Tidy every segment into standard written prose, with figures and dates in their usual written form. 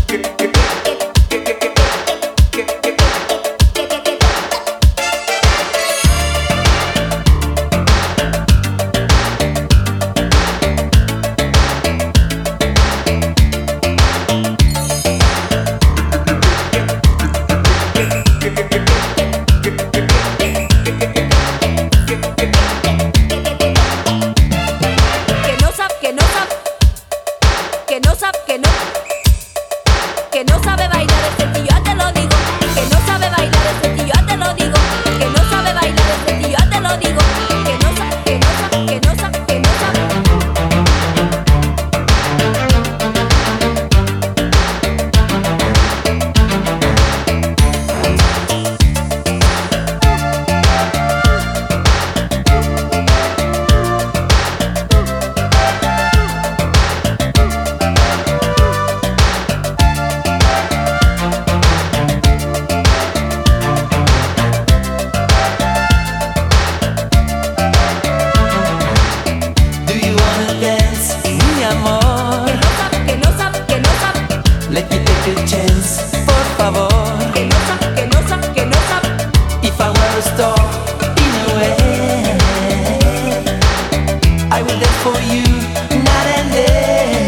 Que no sabe bailar ese tío, ya te lo digo. Que no sabe bailar ese tío, ya te lo digo. Que no sabe bailar ese tío, ya te lo digo. Que no sabe, que no sabe, que no sabe, que no sabe. Let me take a chance, por favor. Que no sabe, que no sabe, que no sabe. If I were a star in a way, I will dance for you night and day.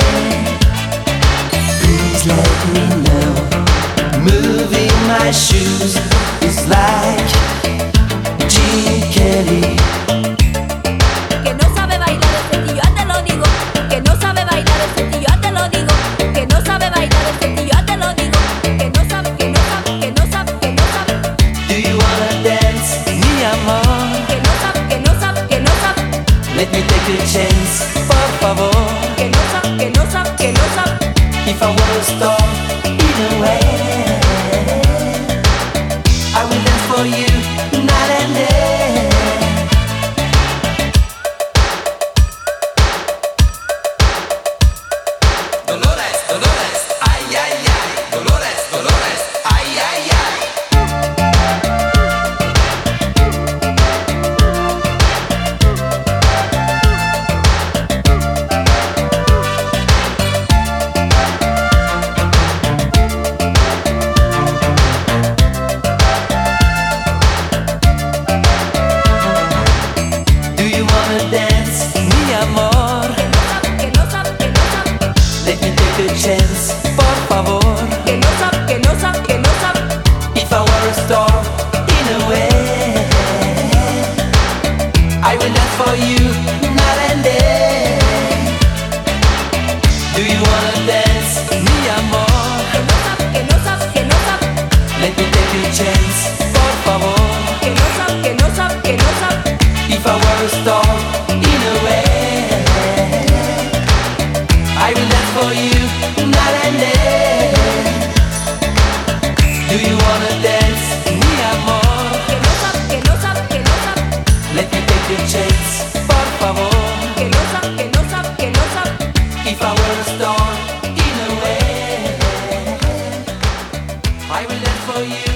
Please let me know. Moving my shoes is like Gene Kelly. Que no sabe bailar ese tío, ya te lo digo. Que no sabe bailar ese tío, ya te lo digo. Que no sabe bailar ese tío, ya te lo digo. Que no sabe, que no sabe, que no sabe, que no sabe. Do you wanna dance, mi amor? Que no sabe, que no sabe, que no sabe. Let me take a chance, por favor. Que no sabe, que no sabe, que no sabe. If I were a star in a way, I will dance for you night and day. Dolores, Dolores, ay, ay, ay. Dolores, Dolores, ay, ay, ay. Do you wanna dance, mi amor? Que no sabe, que no sabe, que no sabe. Let me take a chance, por favor. Que no sabe, que no sabe, que no sabe. If I were a star in a way, I will dance for you night and day. Do you wanna dance, mi amor? Que no sabe, que no sabe, que no sabe. Let me take a chance, por favor. Que no sabe, que no sabe, que no sabe. If I were a star in a way, I will dance for you night and day. Do you wanna dance, mi amor? Que no sabe, que no sabe, que no sabe. Let me take a chance, por favor. Que no sabe, que no sabe, que no sabe. If I were a star in a way, I will dance for you